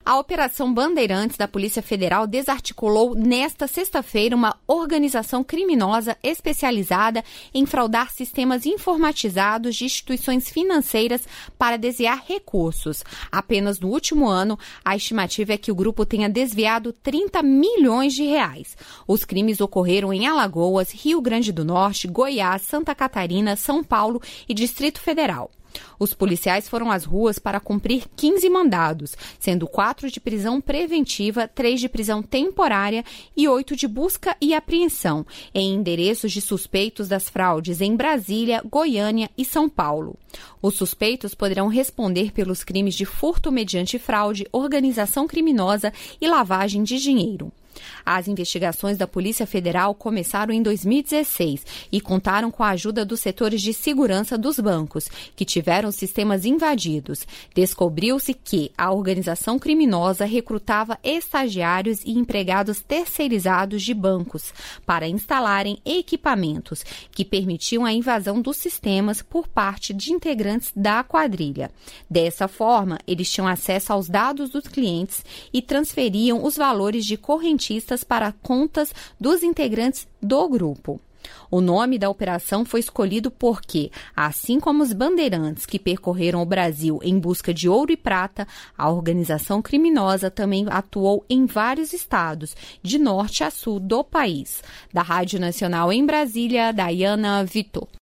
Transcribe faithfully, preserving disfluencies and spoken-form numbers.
A Operação Bandeirantes da Polícia Federal desarticulou nesta sexta-feira uma organização criminosa especializada em fraudar sistemas informatizados de instituições financeiras para desviar recursos. Apenas no último ano, a estimativa é que o grupo tenha desviado trinta milhões de reais. Os crimes ocorreram em Alagoas, Rio Grande do Norte, Goiás, Santa Catarina, São Paulo e Distrito Federal. Os policiais foram às ruas para cumprir quinze mandados, sendo quatro de prisão preventiva, três de prisão temporária e oito de busca e apreensão, em endereços de suspeitos das fraudes em Brasília, Goiânia e São Paulo. Os suspeitos poderão responder pelos crimes de furto mediante fraude, organização criminosa e lavagem de dinheiro. As investigações da Polícia Federal começaram em dois mil e dezesseis e contaram com a ajuda dos setores de segurança dos bancos, que tiveram sistemas invadidos. Descobriu-se que a organização criminosa recrutava estagiários e empregados terceirizados de bancos para instalarem equipamentos que permitiam a invasão dos sistemas por parte de integrantes da quadrilha. Dessa forma, eles tinham acesso aos dados dos clientes e transferiam os valores de correntistas para contas dos integrantes do grupo. O nome da operação foi escolhido porque, assim como os bandeirantes que percorreram o Brasil em busca de ouro e prata, a organização criminosa também atuou em vários estados, de norte a sul do país. Da Rádio Nacional em Brasília, Dayana Vitor.